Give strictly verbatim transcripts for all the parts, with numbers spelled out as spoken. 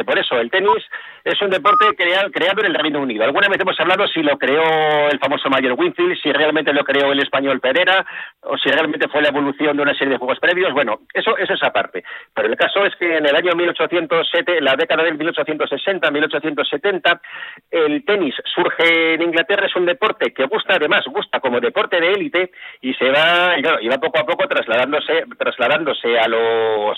precisamente por eso. El tenis es un deporte creado, creado en el Reino Unido. Alguna vez hemos hablado si lo creó el famoso Mayer Winfield, si realmente lo creó el español Pereira, o si realmente fue la evolución de una serie de juegos previos. Bueno, eso, eso es aparte. Pero el caso es que en el año mil ochocientos siete, la década del mil ochocientos sesenta, mil ochocientos setenta, el tenis surge en Inglaterra, es un deporte que gusta, además, gusta como deporte de élite, y se va, y claro, y va poco a poco trasladándose, trasladándose a los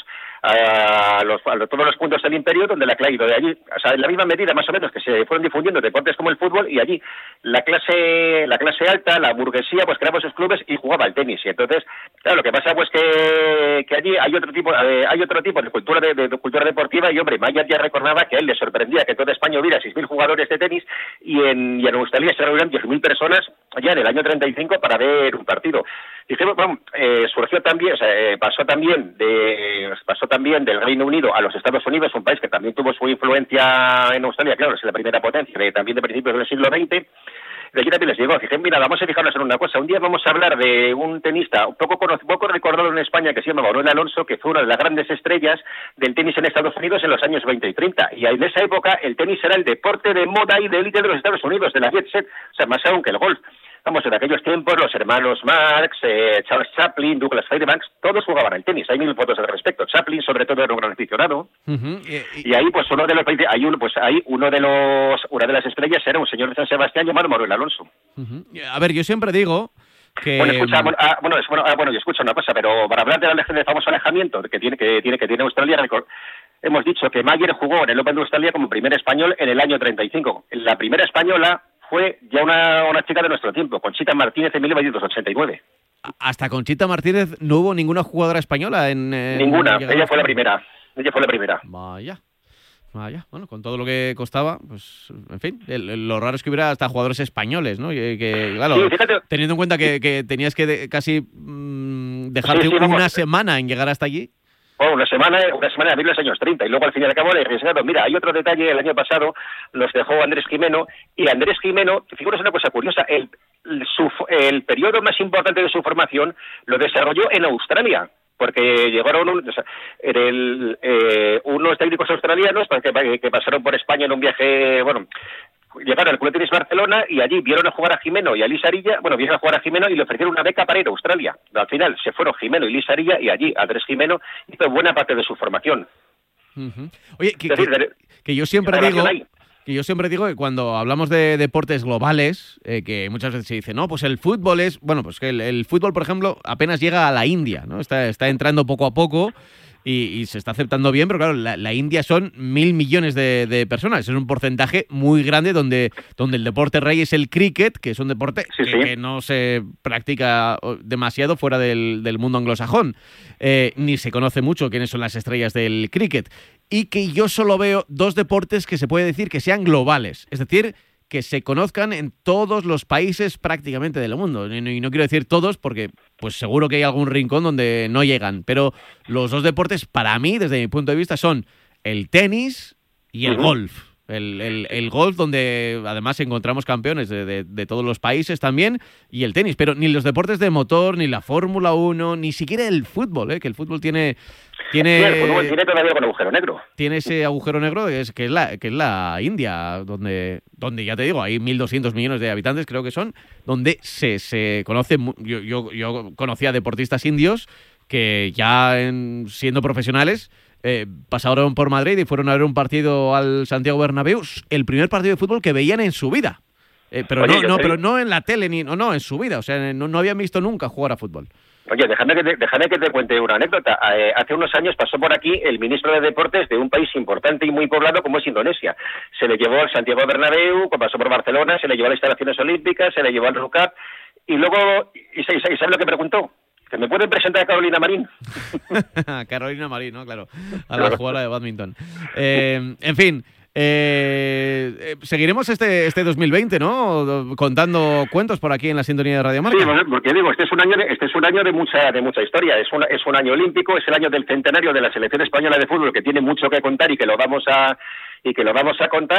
a, los, a los, todos los puntos del imperio donde la clase de allí, o sea, en la misma medida más o menos que se fueron difundiendo deportes como el fútbol, y allí la clase la clase alta, la burguesía, pues creaba sus clubes y jugaba al tenis. Y entonces, claro, lo que pasa pues que, que allí hay otro tipo eh, hay otro tipo de cultura de, de, de cultura deportiva, y hombre, Mayer ya recordaba que a él le sorprendía que toda España hubiera seis mil jugadores de tenis, y en, y en Australia se reunían diez mil personas ya en el año treinta y cinco para ver un partido. Dijimos, bueno, eh, surgió también, o sea, eh, pasó también de pasó también del Reino Unido a los Estados Unidos, un país que también tuvo su influencia en Australia, claro, es la primera potencia de, también de principios del siglo veinte. De aquí también les digo, fíjense, mira, vamos a fijarnos en una cosa. Un día vamos a hablar de un tenista poco conocido, poco recordado en España, que se llama Manuel Alonso, que fue una de las grandes estrellas del tenis en Estados Unidos en los años veinte y treinta. Y en esa época el tenis era el deporte de moda y de élite de los Estados Unidos, de la jet set, o sea, más aún que el golf. Vamos, en aquellos tiempos los hermanos Marx, eh, Charles Chaplin, Douglas Fairbanks, todos jugaban al tenis. Hay mil fotos al respecto. Chaplin, sobre todo, era un gran aficionado. Uh-huh. y, y, y ahí, pues uno de los hay uno, pues ahí uno de los, una de las estrellas era un señor de San Sebastián llamado Manuel Alonso. Uh-huh. A ver, yo siempre digo que bueno, escucha, bueno, ah, bueno, es, bueno, ah, bueno, yo escucho una cosa, pero para hablar del de famoso alejamiento que tiene que tiene que tiene Australia, record, hemos dicho que Mayer jugó en el Open de Australia como primer español en el año treinta y cinco. La primera española fue ya una, una chica de nuestro tiempo, Conchita Martínez, en mil novecientos ochenta y nueve. Hasta Conchita Martínez no hubo ninguna jugadora española en... en ninguna, en ella fue la primera. Ella fue la primera. Vaya. Vaya, bueno, con todo lo que costaba, pues, en fin, el, el, lo raro es que hubiera hasta jugadores españoles, ¿no? Que, que claro, sí, fíjate, teniendo en cuenta que, que tenías que de, casi mmm, dejarte sí, sí, una vamos. semana en llegar hasta allí. Bueno, una semana, una semana de abril de los años treinta, y luego al fin y al cabo le arriesgado. Mira, hay otro detalle, el año pasado los dejó Andrés Jimeno, y Andrés Jimeno, fíjate una cosa curiosa, el, el, su, el periodo más importante de su formación lo desarrolló en Australia, porque llegaron un, o sea, el, eh, unos técnicos australianos que, que pasaron por España en un viaje, bueno, llegaron al Club de Tenis Barcelona y allí vieron a jugar a Jimeno y a Liz Arilla, bueno, vieron a jugar a Jimeno y le ofrecieron una beca para ir a Australia. Al final se fueron Jimeno y Liz Arilla, y allí Andrés Jimeno hizo buena parte de su formación. Uh-huh. Oye, que, decir, que, que yo siempre digo... Que yo siempre digo que cuando hablamos de deportes globales, eh, que muchas veces se dice, no, pues el fútbol es... Bueno, pues que el, el fútbol, por ejemplo, apenas llega a la India, ¿no? Está, está entrando poco a poco y, y se está aceptando bien, pero claro, la, la India son mil millones de, de personas. Es un porcentaje muy grande donde, donde el deporte rey es el cricket, que es un deporte sí, que, sí. que no se practica demasiado fuera del, del mundo anglosajón. Eh, ni se conoce mucho quiénes son las estrellas del cricket. Y que yo solo veo dos deportes que se puede decir que sean globales, es decir, que se conozcan en todos los países prácticamente del mundo. Y no, y no quiero decir todos porque pues seguro que hay algún rincón donde no llegan, pero los dos deportes para mí, desde mi punto de vista, son el tenis y el uh-huh. golf. El, el, el golf, donde además encontramos campeones de, de, de todos los países también, y el tenis, pero ni los deportes de motor, ni la Fórmula uno, ni siquiera el fútbol, ¿eh? Que el fútbol tiene... Tiene, sí, el fútbol tiene todavía con agujero negro. Tiene ese agujero negro que es, que es, la, que es la India, donde, donde ya te digo, hay mil doscientos millones de habitantes, creo que son, donde se, se conoce... Yo, yo, yo conocía deportistas indios que ya en, siendo profesionales... Eh, pasaron por Madrid y fueron a ver un partido al Santiago Bernabéu, el primer partido de fútbol que veían en su vida. Eh, pero, Oye, no, no, pero no en la tele, ni no, no, en su vida. O sea, no, no habían visto nunca jugar a fútbol. Oye, déjame que te, déjame que te cuente una anécdota. Eh, hace unos años pasó por aquí el ministro de Deportes de un país importante y muy poblado como es Indonesia. Se le llevó al Santiago Bernabéu, pasó por Barcelona, se le llevó a las instalaciones olímpicas, se le llevó al RUCAP, y luego, ¿y sabes lo que preguntó? ¿Que me pueden presentar a Carolina Marín? Carolina Marín, ¿no? Claro, a la jugadora de bádminton. Eh, en fin, eh, eh, seguiremos este este dos mil veinte, ¿no? Contando cuentos por aquí en la sintonía de Radio Marca. Sí, porque digo, este es un año de, este es un año de mucha de mucha historia. Es un, es un año olímpico, es el año del centenario de la selección española de fútbol, que tiene mucho que contar y que lo vamos a y que lo vamos a contar.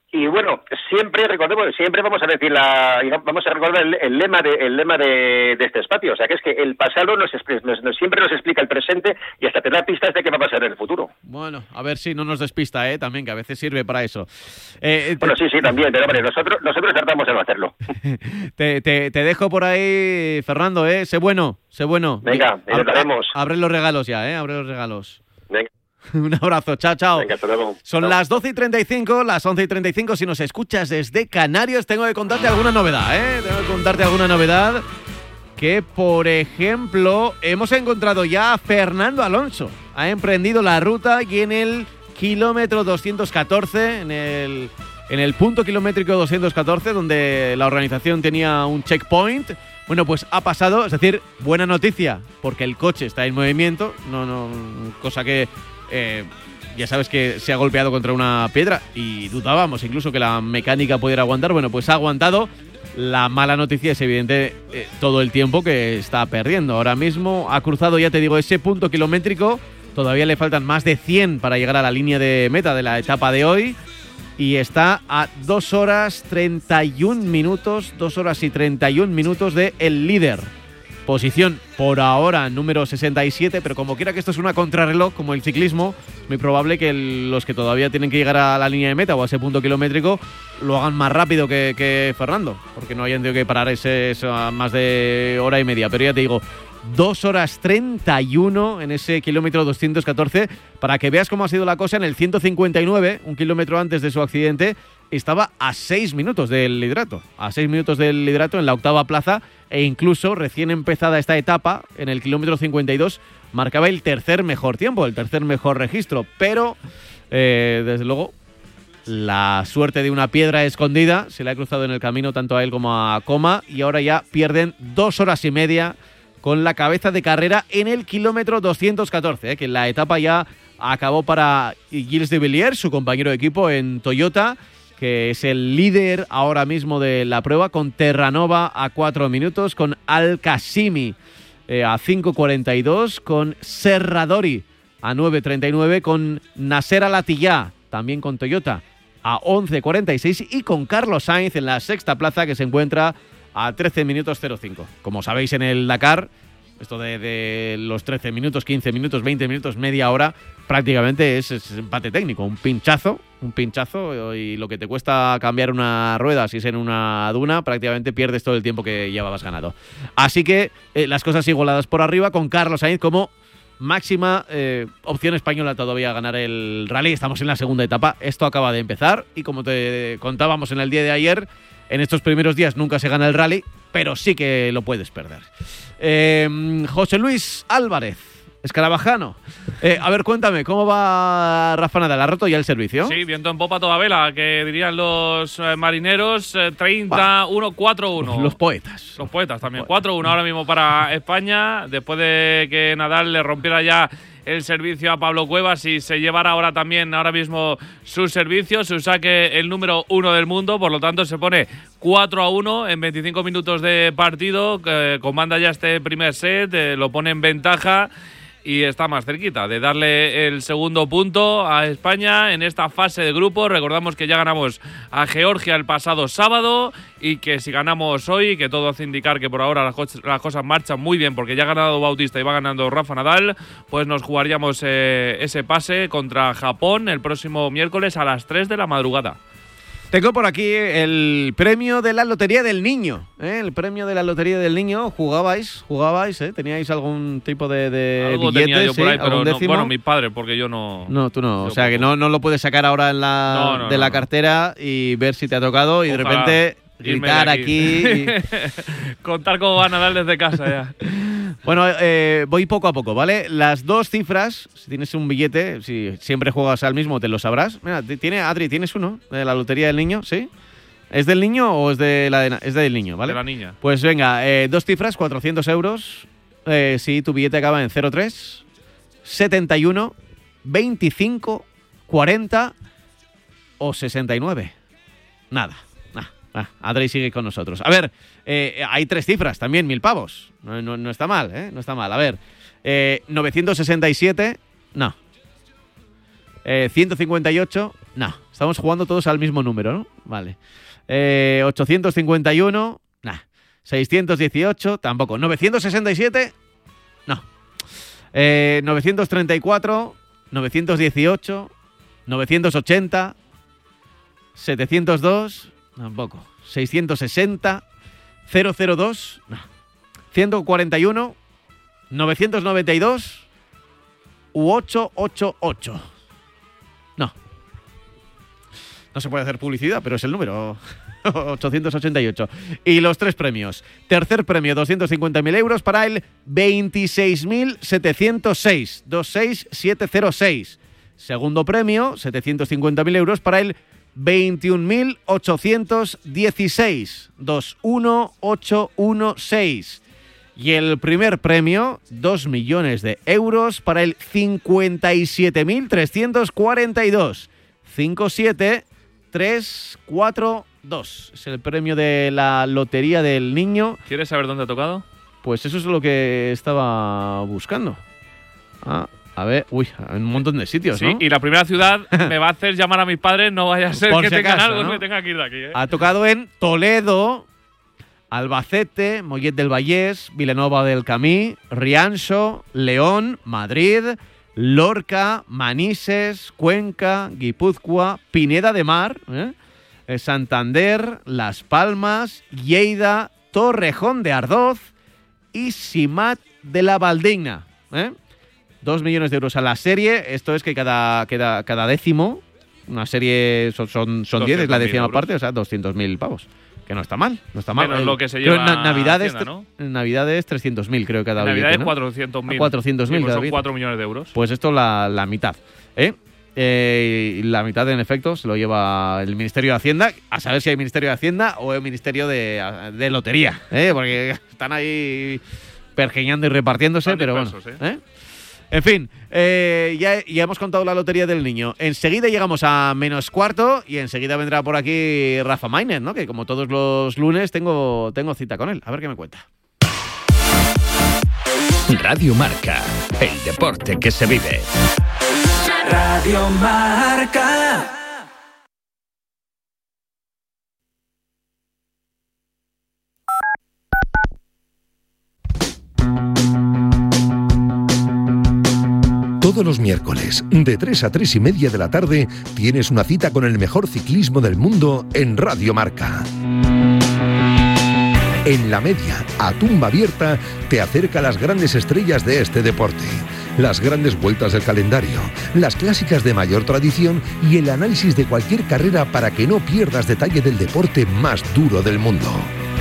Y bueno, siempre recordemos, siempre vamos a decir la, vamos a recordar el, el lema de, el lema de, de este espacio, o sea que es que el pasado nos, nos, nos siempre nos explica el presente y hasta te da pistas de qué va a pasar en el futuro. Bueno, a ver si no nos despista, ¿eh? También, que a veces sirve para eso. Eh, bueno, te... sí, sí, también, pero hombre, nosotros, nosotros tratamos de no hacerlo. te, te, te dejo por ahí, Fernando, ¿eh? Sé bueno, sé bueno. Venga, intentaremos. Abre los regalos ya, ¿eh? Abre los regalos. Venga. Un abrazo, chao, chao. Venga, hasta luego. Son chao. Las doce y treinta y cinco, las once y treinta y cinco. Si nos escuchas desde Canarias, tengo que contarte alguna novedad, ¿eh? Tengo que contarte alguna novedad. Que, por ejemplo, hemos encontrado ya a Fernando Alonso. Ha emprendido la ruta y en el kilómetro doscientos catorce, en el, en el punto kilométrico doscientos catorce, donde la organización tenía un checkpoint, bueno, pues ha pasado, es decir, buena noticia, porque el coche está en movimiento, no, no, cosa que... Eh, ya sabes que se ha golpeado contra una piedra y dudábamos incluso que la mecánica pudiera aguantar. Bueno, pues ha aguantado. La mala noticia es evidente eh, todo el tiempo que está perdiendo. Ahora mismo ha cruzado, ya te digo, ese punto kilométrico. Todavía le faltan más de cien para llegar a la línea de meta de la etapa de hoy. Y está a dos horas treinta y un minutos, dos horas y treinta y un minutos de el líder. Posición por ahora número sesenta y siete, pero como quiera que esto es una contrarreloj, como el ciclismo, es muy probable que el, los que todavía tienen que llegar a la línea de meta o a ese punto kilométrico lo hagan más rápido que, que Fernando, porque no hayan tenido que parar ese, ese a más de hora y media. Pero ya te digo, dos horas treinta y uno en ese kilómetro doscientos catorce, para que veas cómo ha sido la cosa en el ciento cincuenta y nueve, un kilómetro antes de su accidente. Estaba a seis minutos del liderato, a seis minutos del liderato en la octava plaza, e incluso recién empezada esta etapa, en el kilómetro cincuenta y dos, marcaba el tercer mejor tiempo, el tercer mejor registro, pero eh, desde luego la suerte de una piedra escondida se le ha cruzado en el camino tanto a él como a Coma, y ahora ya pierden dos horas y media con la cabeza de carrera en el kilómetro doscientos catorce, eh, que la etapa ya acabó para Gilles de Villiers, su compañero de equipo en Toyota, que es el líder ahora mismo de la prueba, con Terranova a cuatro minutos, con Al-Qasimi eh, a cinco cuarenta y dos, con Serradori a nueve treinta y nueve, con Nasser Al-Attiyah, también con Toyota, a once cuarenta y seis, y con Carlos Sainz en la sexta plaza, que se encuentra a trece minutos cero cinco. Como sabéis, en el Dakar, esto de, de los trece minutos, quince minutos, veinte minutos, media hora, prácticamente es, es empate técnico, un pinchazo, un pinchazo, y lo que te cuesta cambiar una rueda, si es en una duna, prácticamente pierdes todo el tiempo que llevabas ganado. Así que eh, las cosas igualadas por arriba, con Carlos Sainz como máxima eh, opción española todavía a ganar el rally. Estamos en la segunda etapa, esto acaba de empezar, y como te contábamos en el día de ayer, en estos primeros días nunca se gana el rally, pero sí que lo puedes perder. Eh, José Luis Álvarez, escarabajano. Eh, a ver, cuéntame, ¿cómo va Rafa Nadal? ¿Ha roto ya el servicio? Sí, viento en popa a toda vela, que dirían los eh, marineros. eh, treinta uno, cuatro uno. Los poetas. Los poetas también. Los poetas. cuatro uno ahora mismo para España, después de que Nadal le rompiera ya el servicio a Pablo Cuevas y se llevara ahora también ahora mismo su servicio, su saque, el número uno del mundo. Por lo tanto, se pone cuatro a uno en veinticinco minutos de partido. Eh, comanda ya este primer set, eh, lo pone en ventaja y está más cerquita de darle el segundo punto a España en esta fase de grupos. Recordamos que ya ganamos a Georgia el pasado sábado y que si ganamos hoy, que todo hace indicar que por ahora las, co- las cosas marchan muy bien porque ya ha ganado Bautista y va ganando Rafa Nadal, pues nos jugaríamos eh, ese pase contra Japón el próximo miércoles a las tres de la madrugada. Tengo por aquí el premio de la Lotería del Niño, ¿eh? El premio de la Lotería del Niño. ¿Jugabais? ¿Jugabais? ¿eh? ¿Teníais algún tipo de, de Algo billetes? tenía yo por ahí, ¿sí? pero ¿Algún no, décimo? bueno, mi padre, porque yo no... No, tú no. yo O sea, que poco. no, no lo puedes sacar ahora en la, No, no, de no, la no. cartera y ver si te ha tocado y de Ojalá repente irme gritar de aquí. y- Contar cómo va a Nadal desde casa ya. Bueno, eh, voy poco a poco, ¿vale? Las dos cifras, si tienes un billete, si siempre juegas al mismo, te lo sabrás. Mira, tiene, Adri, ¿tienes uno de la Lotería del Niño? ¿Sí? ¿Es del niño o es de la de, es del niño, ¿vale? De la niña. Pues venga, eh, dos cifras, cuatrocientos euros. Eh, si tu billete acaba en cero tres, setenta y uno, veinticinco, cuarenta o sesenta y nueve. Nada. Ah, ah, Adri sigue con nosotros. A ver, eh, hay tres cifras también, mil pavos. No, no, no está mal, ¿eh? No está mal. A ver, eh, novecientos sesenta y siete, no. Eh, ciento cincuenta y ocho, no. Estamos jugando todos al mismo número, ¿no? Vale. Eh, ochocientos cincuenta y uno, nah. seiscientos dieciocho, tampoco. novecientos sesenta y siete, no. Eh, novecientos treinta y cuatro, novecientos dieciocho, novecientos ochenta, setecientos dos, tampoco. seiscientos sesenta, cero cero dos, no. ciento cuarenta y uno, novecientos noventa y dos u ochocientos ochenta y ocho. No. No se puede hacer publicidad, pero es el número. ochocientos ochenta y ocho. Y los tres premios. Tercer premio, doscientos cincuenta mil euros para el veintiséis mil setecientos seis. veintiséis mil setecientos seis. Segundo premio, setecientos cincuenta mil euros para el veintiún mil ochocientos dieciséis. veintiuno mil ochocientos dieciséis. Y el primer premio, dos millones de euros para el cincuenta y siete mil trescientos cuarenta y dos. cincuenta y siete mil trescientos cuarenta y dos. Es el premio de la Lotería del Niño. ¿Quieres saber dónde ha tocado? Pues eso es lo que estaba buscando. Ah, a ver, uy, en un montón de sitios, sí, ¿no? Y la primera ciudad me va a hacer llamar a mis padres, no vaya a ser Por que si tengan acaso, algo ¿no? y me tenga que ir de aquí, ¿eh? Ha tocado en Toledo, Albacete, Mollet del Vallès, Vilanova del Camí, Rianxo, León, Madrid, Lorca, Manises, Cuenca, Guipúzcoa, Pineda de Mar, ¿eh? Santander, Las Palmas, Lleida, Torrejón de Ardoz y Simat de la Valdigna. ¿eh? Dos millones de euros a la serie. Esto es que cada, cada, cada décimo, una serie son, son, son diez, es la décima euros. parte, o sea, doscientos mil pavos. Que no está mal, no está mal. Menos el, lo que se lleva en Navidades, Hacienda, ¿no? En Navidades trescientos mil creo que cada En billete, Navidades ¿no? cuatrocientos mil. cuatrocientos mil pues cada son billete. cuatro millones de euros. Pues esto la, la mitad, ¿eh? Eh, la mitad, en efecto, se lo lleva el Ministerio de Hacienda. A saber si hay Ministerio de Hacienda o el Ministerio de, de Lotería, ¿eh? Porque están ahí pergeñando y repartiéndose, están pero dispersos, bueno. ¿eh? En fin, eh, ya, ya hemos contado la Lotería del Niño. Enseguida llegamos a menos cuarto y enseguida vendrá por aquí Rafa Mainer, ¿no? Que como todos los lunes tengo, tengo cita con él. A ver qué me cuenta. Radio Marca, el deporte que se vive. Radio Marca. Todos los miércoles, de tres a tres y media de la tarde, tienes una cita con el mejor ciclismo del mundo en Radio Marca. En la media, a tumba abierta, te acerca a las grandes estrellas de este deporte. Las grandes vueltas del calendario, las clásicas de mayor tradición y el análisis de cualquier carrera para que no pierdas detalle del deporte más duro del mundo.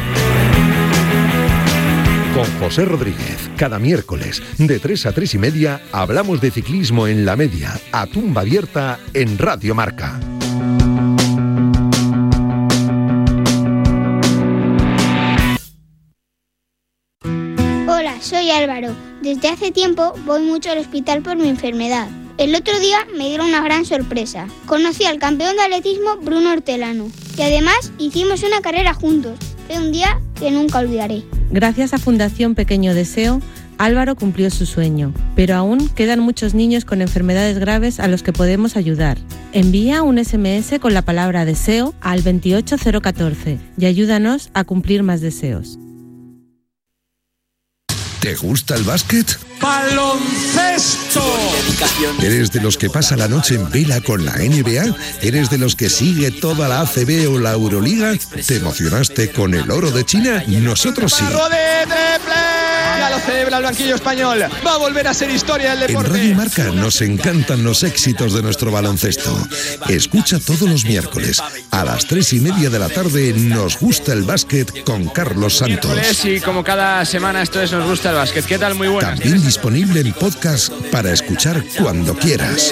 Con José Rodríguez, cada miércoles, de tres a tres y media, hablamos de ciclismo en la media, a tumba abierta, en Radio Marca. Hola, soy Álvaro. Desde hace tiempo voy mucho al hospital por mi enfermedad. El otro día me dieron una gran sorpresa. Conocí al campeón de atletismo Bruno Hortelano y además hicimos una carrera juntos. Fue un día que nunca olvidaré. Gracias a Fundación Pequeño Deseo, Álvaro cumplió su sueño, pero aún quedan muchos niños con enfermedades graves a los que podemos ayudar. Envía un ese eme ese con la palabra deseo al veintiocho cero catorce y ayúdanos a cumplir más deseos. ¿Te gusta el básquet? ¡Baloncesto! ¿Eres de los que pasa la noche en vela con la ene be a? ¿Eres de los que sigue toda la a ce be o la Euroliga? ¿Te emocionaste con el oro de China? Nosotros sí. Ya lo celebra el banquillo español. Va a volver a ser historia el deporte. En Radio Marca nos encantan los éxitos de nuestro baloncesto. Escucha todos los miércoles a las tres y media de la tarde Nos Gusta el Básquet con Carlos Santos. Y como cada semana esto es Nos Gusta el Básquet. ¿Qué tal? Muy buenas. También disponible en podcast para escuchar cuando quieras.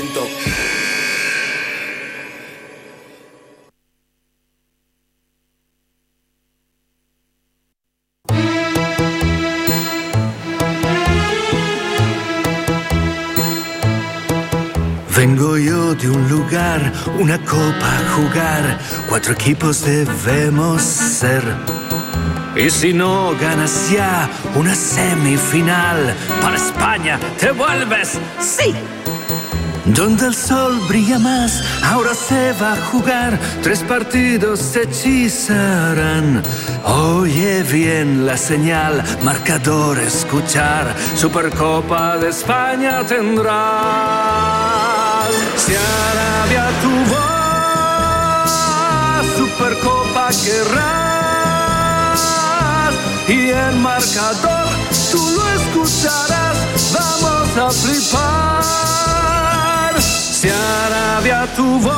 Vengo yo de un lugar, una copa a jugar, cuatro equipos debemos ser. Y si no ganas ya una semifinal, para España te vuelves, sí. donde el sol brilla más, ahora se va a jugar, tres partidos se hechizarán. Oye bien la señal, marcador escuchar, Supercopa de España tendrás. Si Arabia tu voz, Supercopa querrás, y el marcador tú lo escucharás, vamos a flipar. Si Arabia tu voz,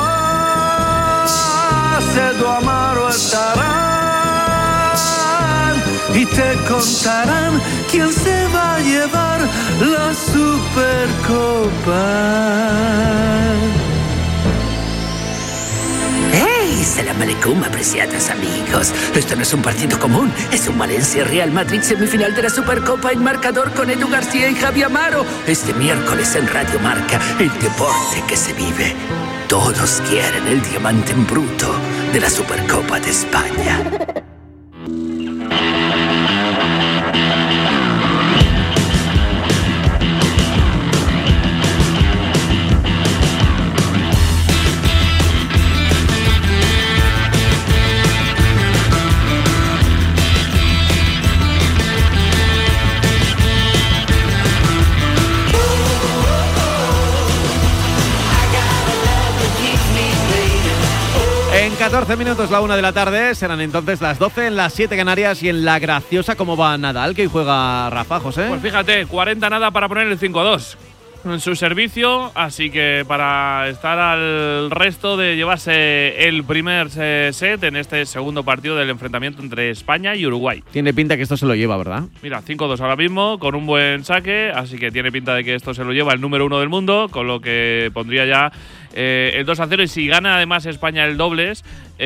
Edu Amaro estarán y te contarán quién se va a llevar la Supercopa. ¡Hey! Salam aleikum, apreciados amigos. Esto no es un partido común, es un Valencia-Real Madrid semifinal de la Supercopa en marcador con Edu García y Javi Amaro. Este miércoles en Radio Marca, el deporte que se vive. Todos quieren el diamante en bruto de la Supercopa de España. En catorce minutos, la una de la tarde, serán entonces las doce en las siete Canarias y en la graciosa. ¿Cómo va Nadal? Que hoy juega Rafa, José. Pues fíjate, cuarenta nada para poner el cinco dos en su servicio, así que para estar al resto de llevarse el primer set en este segundo partido del enfrentamiento entre España y Uruguay. Tiene pinta que esto se lo lleva, ¿verdad? Mira, cinco dos ahora mismo, con un buen saque, así que tiene pinta de que esto se lo lleva el número uno del mundo, con lo que pondría ya eh, el dos a cero, y si gana además España el dobles,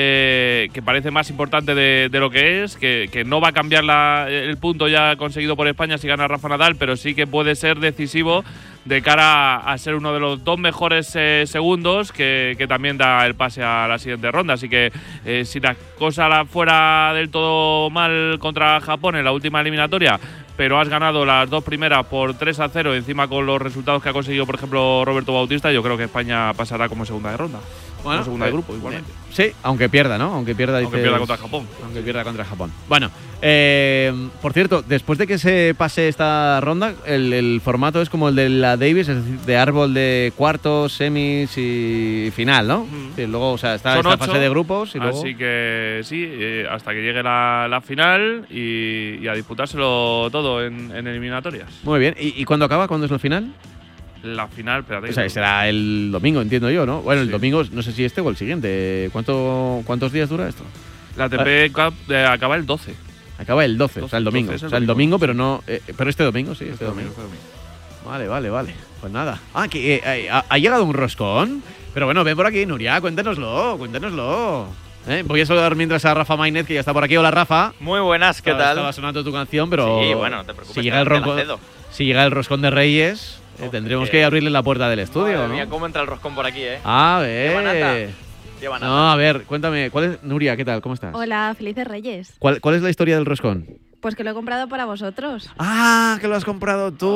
eh, que parece más importante de, de lo que es, que, que no va a cambiar la, el punto ya conseguido por España si gana Rafa Nadal, pero sí que puede ser decisivo de cara a ser uno de los dos mejores eh, segundos que, que también da el pase a la siguiente ronda. Así que eh, si la cosa la fuera del todo mal contra Japón en la última eliminatoria, pero has ganado las dos primeras por tres a cero, encima con los resultados que ha conseguido, por ejemplo, Roberto Bautista, yo creo que España pasará como segunda de ronda. Bueno, como segunda eh, de grupo, igualmente. Sí, aunque pierda, ¿no? Aunque pierda, aunque dices, pierda contra Japón. Aunque pierda contra Japón. Bueno, eh, por cierto, después de que se pase esta ronda, el, el formato es como el de la Davis, es decir, de árbol de cuartos, semis y final, ¿no? Mm. Sí, luego, o sea, está Son esta ocho, fase de grupos y luego… Así que sí, eh, hasta que llegue la, la final y, y a disputárselo todo en, en eliminatorias. Muy bien. ¿Y, y cuándo acaba? ¿Cuándo es la final? La final, espérate. O sea, será el domingo, entiendo yo, ¿no? Bueno, el Sí. domingo, no sé si este o el siguiente. ¿Cuánto, ¿Cuántos días dura esto? La A T P Cup eh, acaba el doce. Acaba el doce, o sea, el domingo. doce es el o sea, el domingo, domingo, pero no… eh, pero este domingo, sí, este, Este domingo. domingo, este domingo. Vale, vale, vale. Pues nada. Ah, que eh, eh, ha, ha llegado un roscón. Pero bueno, ven por aquí, Nuria, cuéntanoslo, cuéntanoslo. ¿Eh? Voy a saludar mientras a Rafa Mainez, que ya está por aquí. Hola, Rafa. Muy buenas, ¿qué Estaba, tal? estaba sonando tu canción, pero… Sí, bueno, no te preocupes. Si llega el, te la ronco- cedo. si llega el roscón de Reyes… Eh, tendremos que abrirle la puerta del estudio, Madre ¿no? mía, cómo entra el roscón por aquí, ¿eh? A Lleva nata. ver. Lleva nata. No, a ver, cuéntame, ¿cuál es Nuria? ¿Qué tal? ¿Cómo estás? Hola, felices Reyes. ¿Cuál, cuál es la historia del roscón? Pues que lo he comprado para vosotros. Ah, que lo has comprado tú.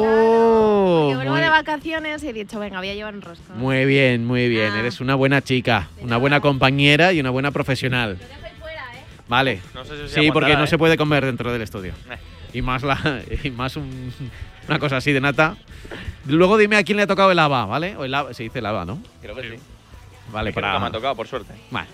Yo vuelvo Muy, de vacaciones y he dicho, venga, voy a llevar un roscón. muy bien, muy bien. Ah. Eres una buena chica, una buena compañera y una buena profesional. Vale. No sé si se Sí, aguantará, porque no ¿eh? se puede comer dentro del estudio. Eh. Y más la y más un- una cosa así de nata. Luego dime a quién le ha tocado el haba, ¿vale? O el haba, se dice el haba, ¿no? Creo que sí. Vale, Es que para… nunca me ha tocado, por suerte. Vale.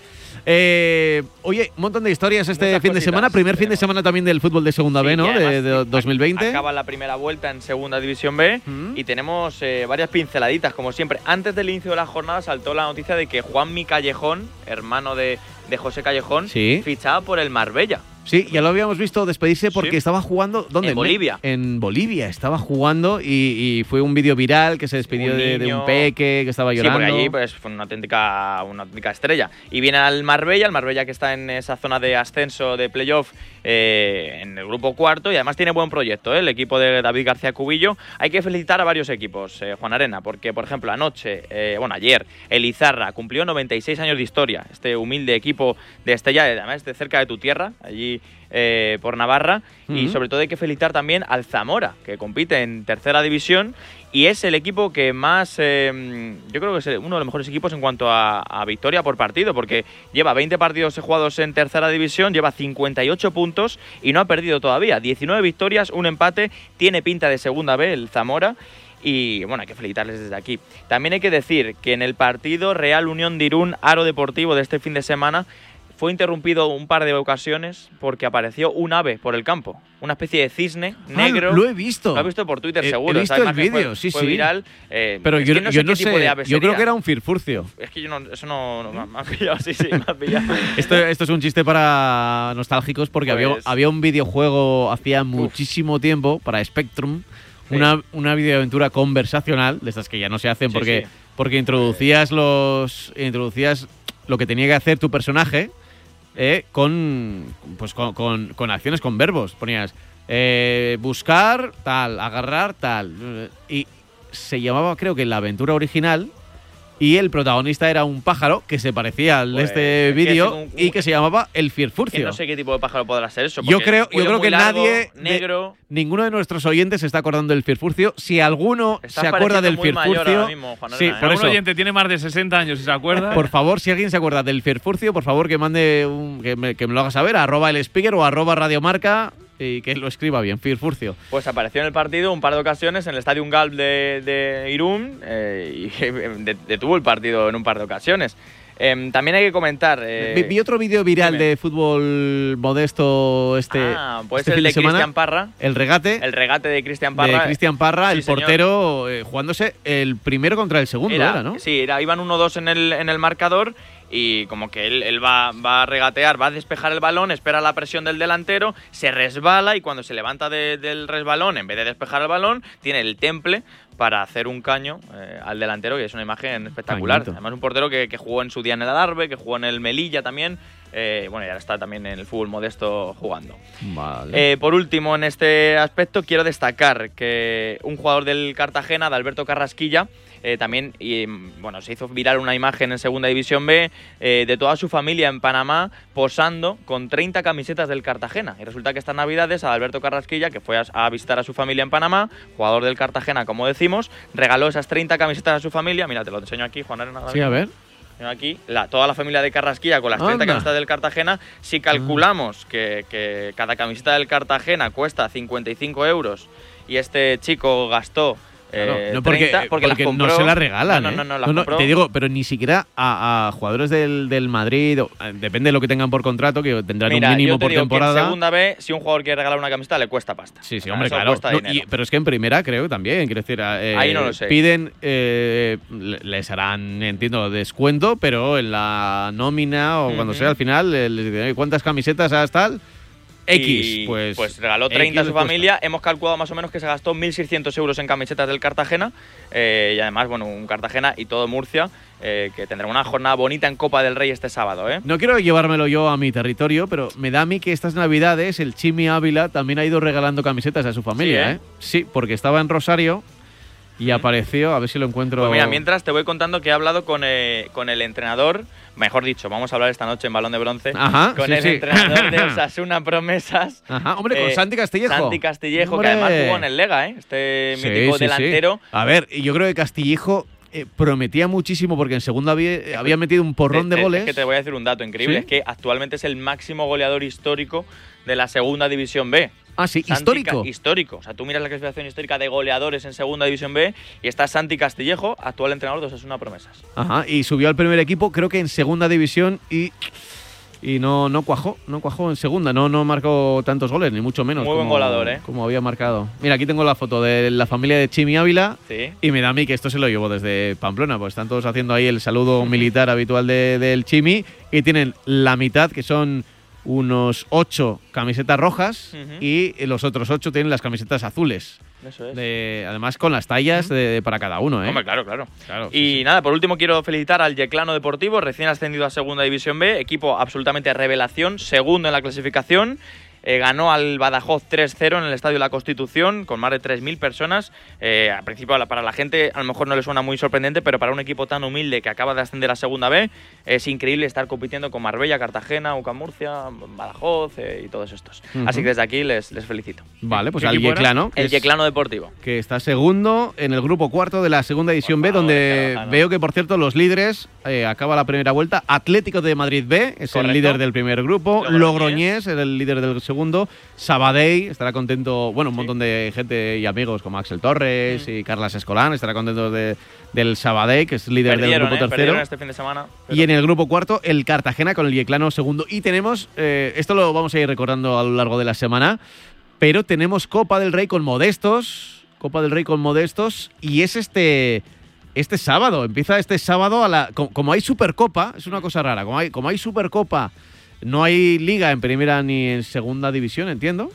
Eh, oye, un montón de historias este Muchas fin de cositas semana. Primer fin de tenemos. semana también del fútbol de segunda Sí, B, ¿no? y además, De, de dos mil veinte. Acaba la primera vuelta en Segunda División B Mm. y tenemos eh, varias pinceladitas, como siempre. Antes del inicio de la jornada saltó la noticia de que Juanmi Callejón, hermano de, de José Callejón, Sí. fichaba por el Marbella. Sí, ya lo habíamos visto despedirse porque Sí. estaba jugando… ¿Dónde? En Bolivia. En Bolivia estaba jugando y, y fue un vídeo viral que se despidió Un de, de niño- un peque que estaba Sí, llorando. porque allí pues, fue una auténtica, una auténtica estrella. Y viene al Marbella, el Marbella que está en esa zona de ascenso de playoff eh, en el grupo cuarto y además tiene buen proyecto, ¿eh? El equipo de David García Cubillo. Hay que felicitar a varios equipos, eh, Juan Arena, porque por ejemplo anoche, eh, bueno ayer, el Izarra cumplió noventa y seis años de historia. Este humilde equipo de Estella, además de cerca de tu tierra, allí eh, por Navarra. Y Ujú. sobre todo hay que felicitar también al Zamora, que compite en tercera división y es el equipo que más, eh, yo creo que es uno de los mejores equipos en cuanto a, a victoria por partido, porque lleva veinte partidos jugados en tercera división, lleva cincuenta y ocho puntos y no ha perdido todavía, diecinueve victorias, un empate, tiene pinta de segunda B el Zamora. Y bueno, hay que felicitarles desde aquí. También hay que decir que en el partido Real Unión de Irún, Aro Deportivo de este fin de semana, fue interrumpido un par de ocasiones porque apareció un ave por el campo. Una especie de cisne negro. Ah, lo he visto. Lo has visto por Twitter, he, seguro. He visto el vídeo, sí, fue sí. viral. Eh, Pero yo, no yo sé no qué sé, tipo de ave yo creo sería. que era un firfurcio. Es que yo no, eso no, no me ha pillado, sí, sí, me ha pillado. esto, esto es un chiste para nostálgicos porque Pues, había, había un videojuego hacía muchísimo tiempo para Spectrum. Sí. Una, una videoaventura conversacional, de estas que ya no se hacen Sí, porque, sí. porque introducías los introducías lo que tenía que hacer tu personaje eh, con, pues con, con, con acciones, con verbos. Ponías eh, buscar, tal, agarrar, tal. Y se llamaba, creo que la aventura original, y el protagonista era un pájaro que se parecía al Pues, de este es que vídeo es un- y que se llamaba el Firfurcio. Que no sé qué tipo de pájaro podrá ser eso. Yo porque creo, el yo cuello creo muy que largo, nadie, de- negro. ninguno de nuestros oyentes se está acordando del Firfurcio. Si alguno Estás se acuerda del pareciendo muy mayor Firfurcio, ahora mismo, Juan sí, Arena, ¿eh? por Algún eso, oyente tiene más de sesenta años y se acuerda. por favor, si alguien se acuerda del Firfurcio, por favor que mande un, que, me, que me lo haga saber, arroba el speaker o arroba radiomarca y que lo escriba bien, Firfurcio. Pues apareció en el partido un par de ocasiones en el Estadio Galp de, de Irún eh, y de- detuvo el partido en un par de ocasiones. Eh, también hay que comentar... eh, vi, vi otro vídeo viral dime. de fútbol modesto este, Ah, pues este el fin de de semana. Cristian Parra. El regate El regate de Cristian Parra. de Cristian Parra, Sí, el señor. portero eh, jugándose el primero contra el segundo, era, Era, ¿no? Sí, era, iban uno dos en el, en el marcador y como que él, él va, va a regatear, va a despejar el balón, espera la presión del delantero, se resbala y cuando se levanta de- del resbalón, en vez de despejar el balón, tiene el temple para hacer un caño eh, al delantero, que es una imagen espectacular. Cañito. Además, un portero que, que jugó en su día en el Adarve, que jugó en el Melilla también. Eh, bueno, y ahora está también en el fútbol modesto jugando. Vale. Eh, por último, en este aspecto, quiero destacar que un jugador del Cartagena, de Alberto Carrasquilla, eh, también y, bueno, se hizo viral una imagen en Segunda División B eh, de toda su familia en Panamá posando con treinta camisetas del Cartagena. Y resulta que estas navidades a Alberto Carrasquilla, que fue a, a visitar a su familia en Panamá, jugador del Cartagena, como decimos, regaló esas treinta camisetas a su familia. Mira, te lo enseño aquí, Juan Arena. Sí, a ver. Aquí, la, toda la familia de Carrasquilla con las treinta Anda. camisetas del Cartagena. Si calculamos que, que cada camiseta del Cartagena cuesta cincuenta y cinco euros y este chico gastó Claro, eh, no porque, treinta, porque, las porque compró, no se la regalan, No, no, ¿eh? no, no, las compró. te digo, pero ni siquiera a, a jugadores del, del Madrid, o, eh, depende de lo que tengan por contrato, que tendrán Mira, un mínimo yo te por digo que temporada. en segunda B, si un jugador quiere regalar una camiseta, le cuesta pasta. Sí, sí, O sea, hombre, eso claro. cuesta No, dinero. y- pero es que en primera creo también, quiero decir, eh, Ahí no lo sé. piden, eh, le- les harán, entiendo, descuento, pero en la nómina o cuando Ujú. sea al final, eh, les dicen, ¿cuántas camisetas has tal? X, Y, pues. pues regaló X treinta a les su cuesta. familia. Hemos calculado más o menos que se gastó mil seiscientos euros en camisetas del Cartagena. eh, y además, bueno, un Cartagena y todo Murcia, eh, que tendrá una jornada bonita en Copa del Rey este sábado, ¿eh? No quiero llevármelo yo a mi territorio, pero me da a mí que estas navidades el Chimi Ávila también ha ido regalando camisetas a su familia, Sí, ¿eh? ¿eh? Sí, porque estaba en Rosario y apareció, a ver si lo encuentro. Pues mira, mientras te voy contando que he hablado con, eh, con el entrenador, mejor dicho, vamos a hablar esta noche en Balón de Bronce, Ajá, con sí, el sí. entrenador de Osasuna Promesas. Ajá, hombre, con eh, Santi Castillejo. Santi Castillejo, Hombre. que además jugó en el Lega, ¿eh? Este Sí, mítico sí, sí. delantero. A ver, y yo creo que Castillejo eh, prometía muchísimo porque en segunda había, había metido un porrón Te- de te- goles. Es que te voy a decir un dato increíble, ¿Sí? es que actualmente es el máximo goleador histórico de la Segunda División B. Ah, sí, Santi histórico. Ca- histórico. O sea, tú miras la clasificación histórica de goleadores en Segunda División B y está Santi Castillejo, actual entrenador de Osasuna Promesas. Ajá, y subió al primer equipo, creo que en segunda división y. Y no, no cuajó, no cuajó en segunda, no, no marcó tantos goles, ni mucho menos. Muy buen como- goleador, ¿eh? Como había marcado. Mira, aquí tengo la foto de la familia de Chimi Ávila. Sí. Y me da a mí que esto se lo llevo desde Pamplona, pues están todos haciendo ahí el saludo militar habitual de- del Chimi. Y tienen la mitad, que son unos ocho camisetas rojas, Ujú. y los otros ocho tienen las camisetas azules. Eso es. De- además con las tallas de- para cada uno, ¿eh? Hombre, claro, claro. Claro, sí, Y sí. nada, por último quiero felicitar al Yeclano Deportivo, recién ascendido a Segunda División B, equipo absolutamente revelación, segundo en la clasificación. eh, ganó al Badajoz tres cero en el Estadio La Constitución, con más de tres mil personas. Eh, al principio, para la gente, a lo mejor no le suena muy sorprendente, pero para un equipo tan humilde que acaba de ascender a Segunda B, es increíble estar compitiendo con Marbella, Cartagena, U C A M Murcia, Badajoz eh, y todos estos. Uh-huh. Así que desde aquí les, les felicito. Vale, pues al Yeclano. El Yeclano Deportivo. Que está segundo en el grupo cuarto de la segunda división B, donde veo que, por cierto, los líderes, eh, acaba la primera vuelta. Atlético de Madrid B es Correcto. el líder del primer grupo. Logroñés. Logroñés es el líder del segundo. Sabadell estará contento, bueno, un sí. montón de gente y amigos como Axel Torres mm. y Carlas Escolán estará contento de, del Sabadell, que es líder perdieron, del grupo eh, tercero. Este fin de semana, pero... Y en el grupo cuarto, el Cartagena con el Yeclano segundo. Y tenemos, eh, esto lo vamos a ir recordando a lo largo de la semana, pero tenemos Copa del Rey con Modestos, Copa del Rey con Modestos, y es este... Este sábado, empieza este sábado, a la, como, como hay Supercopa, es una cosa rara, como hay, como hay Supercopa, no hay liga en primera ni en segunda división, entiendo,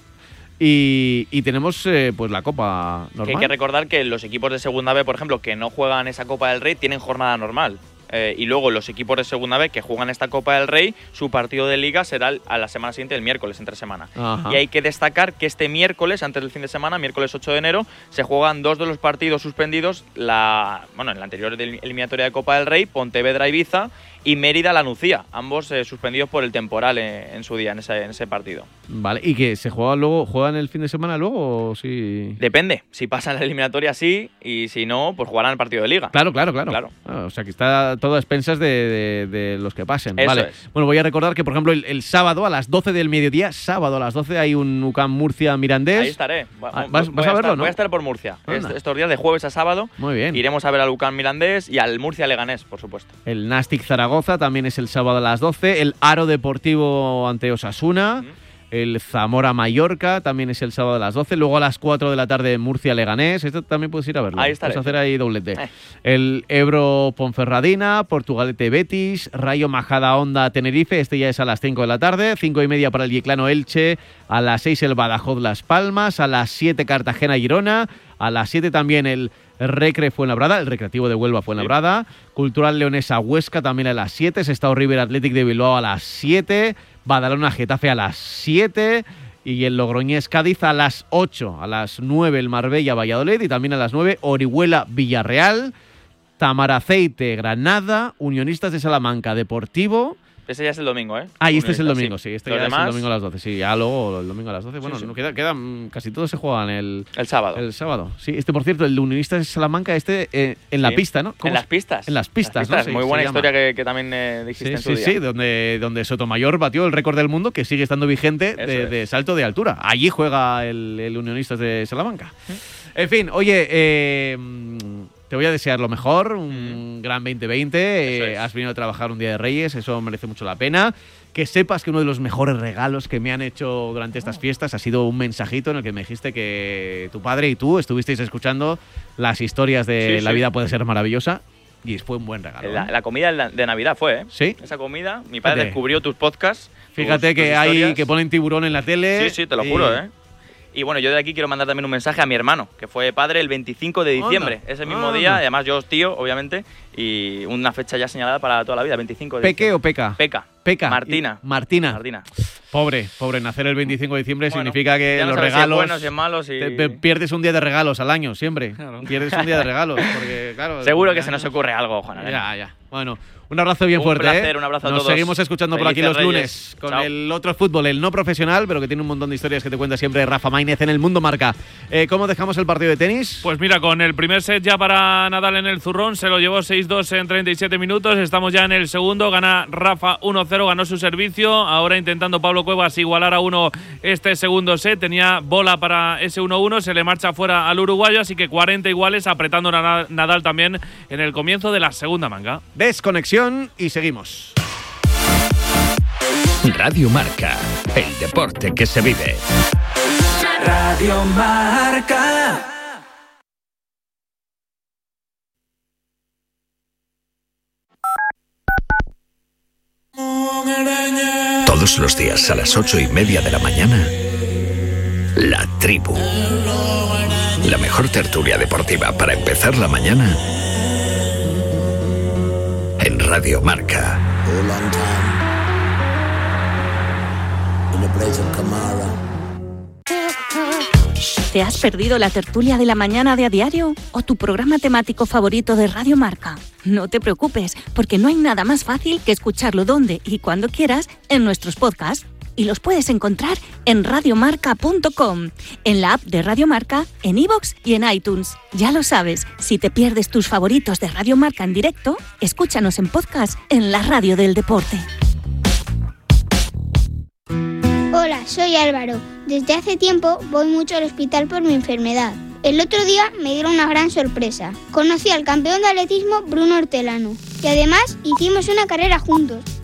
y, y tenemos eh, pues la Copa normal. Que hay que recordar que los equipos de Segunda B, por ejemplo, que no juegan esa Copa del Rey, tienen jornada normal. Eh, y luego los equipos de Segunda B que juegan esta Copa del Rey, su partido de Liga será a la semana siguiente, el miércoles, entre semana. Ajá. Y hay que destacar que este miércoles, antes del fin de semana, miércoles ocho de enero, se juegan dos de los partidos suspendidos la, bueno, en la anterior eliminatoria de Copa del Rey, Pontevedra-Ibiza y Mérida-La Nucía, ambos eh, suspendidos por el temporal en, en su día, en ese, en ese partido. Vale, ¿y que se juega luego, juegan el fin de semana luego o sí? Depende, si pasan la eliminatoria sí, y si no, pues jugarán el partido de Liga. Claro, claro, claro. claro. Ah, o sea que está todo a expensas de, de, de los que pasen. Eso vale. es. Bueno, voy a recordar que, por ejemplo, el, el sábado a las doce del mediodía, sábado a las doce, hay un U C A M Murcia Mirandés. Ahí estaré. Ah, ¿Vas, vas a, a verlo, estar, no? Voy a estar por Murcia. Est- estos días de jueves a sábado. Muy bien. Iremos a ver al U C A M Mirandés y al Murcia Leganés, por supuesto. El Nastic Zaragoza también es el sábado a las doce. El Aro Deportivo ante Osasuna. ¿Mm? El Zamora Mallorca también es el sábado a las doce. Luego a las cuatro de la tarde Murcia Leganés. Esto también puedes ir a verlo. Ahí estaré. Puedes hacer ahí doblete. Eh. El Ebro Ponferradina, Portugalete Betis, Rayo Majada Honda Tenerife. Este ya es a las cinco de la tarde. cinco y media para el Yeclano Elche. A las seis el Badajoz Las Palmas. A las siete Cartagena Girona. A las siete también el Recre Fuenlabrada, el Recreativo de Huelva Fuenlabrada. Sí. Cultural Leonesa Huesca también a las siete. Sestao River Athletic de Bilbao a las siete. Badalona Getafe a las siete. Y el Logroñés Cádiz a las ocho. A las nueve el Marbella Valladolid. Y también a las nueve Orihuela Villarreal. Tamaraceite Granada. Unionistas de Salamanca Deportivo. Ese ya es el domingo, ¿eh? Ah, y este es el domingo, sí. Este Los ya demás... es el domingo a las doce. Sí, ya luego el domingo a las doce. Bueno, sí, sí. No, queda, queda, casi todos se juegan el... El sábado. El sábado, sí. Este, por cierto, el de Unionistas de Salamanca, este eh, en la sí. pista, ¿no? En las pistas. En las pistas, las pistas. ¿no? Muy sí, buena historia que, que también eh, dijiste sí, en su sí, día. Sí, sí, donde, donde Sotomayor batió el récord del mundo, que sigue estando vigente, de, es. de salto de altura. Allí juega el, el Unionistas de Salamanca. ¿Mm? En fin, oye... Eh, te voy a desear lo mejor, un mm. gran veinte veinte. Eh, has venido a trabajar un día de Reyes, eso merece mucho la pena. Que sepas que uno de los mejores regalos que me han hecho durante estas fiestas ha sido un mensajito en el que me dijiste que tu padre y tú estuvisteis escuchando las historias de sí, La sí. vida puede ser maravillosa. Y fue un buen regalo. La, la comida de Navidad fue, ¿eh? Sí. Esa comida, mi padre Fíjate. descubrió tus podcasts. Fíjate tus, que tus hay que ponen tiburón en la tele. Sí, sí, te lo juro, ¿eh? Y bueno, yo de aquí quiero mandar también un mensaje a mi hermano, que fue padre el veinticinco de diciembre, Anda. ese mismo Anda. día, además yo tío, obviamente, y una fecha ya señalada para toda la vida, veinticinco de ¿Peque diciembre. o Peca? Peca. Peca. Martina. Martina. Martina. Pobre, pobre, nacer el veinticinco de diciembre bueno, significa que no los regalos... Si es buenos, si es malos y... te pierdes un día de regalos al año, siempre. Claro. Pierdes un día de regalos, porque claro... Seguro que se nos ocurre algo, Juan. Ya, ya. Bueno, un abrazo bien un fuerte, placer, ¿eh? Un abrazo a Nos todos. seguimos escuchando Felices por aquí los Reyes. lunes con Chao. el otro fútbol, el no profesional, pero que tiene un montón de historias que te cuenta siempre Rafa Maínez en El Mundo Marca. Eh, ¿Cómo dejamos el partido de tenis? Pues mira, con el primer set ya para Nadal en el zurrón, se lo llevó seis dos en treinta y siete minutos. Estamos ya en el segundo, gana Rafa uno cero, ganó su servicio. Ahora intentando Pablo Cuevas igualar a uno este segundo set. Tenía bola para ese uno uno, se le marcha fuera al uruguayo, así que cuarenta iguales, apretando a Nadal también en el comienzo de la segunda manga. Desconexión y seguimos. Radio Marca, el deporte que se vive. Radio Marca. Todos los días a las ocho y media de la mañana, La Tribu. La mejor tertulia deportiva para empezar la mañana en Radio Marca. ¿Te has perdido la tertulia de la mañana de A Diario o tu programa temático favorito de Radio Marca? No te preocupes, porque no hay nada más fácil que escucharlo donde y cuando quieras en nuestros podcasts. Y los puedes encontrar en radiomarca punto com, en la app de Radio Marca, en iVoox y en iTunes. Ya lo sabes, si te pierdes tus favoritos de Radio Marca en directo, escúchanos en podcast en la radio del deporte. Hola, soy Álvaro. Desde hace tiempo voy mucho al hospital por mi enfermedad. El otro día me dieron una gran sorpresa. Conocí al campeón de atletismo Bruno Hortelano y además hicimos una carrera juntos.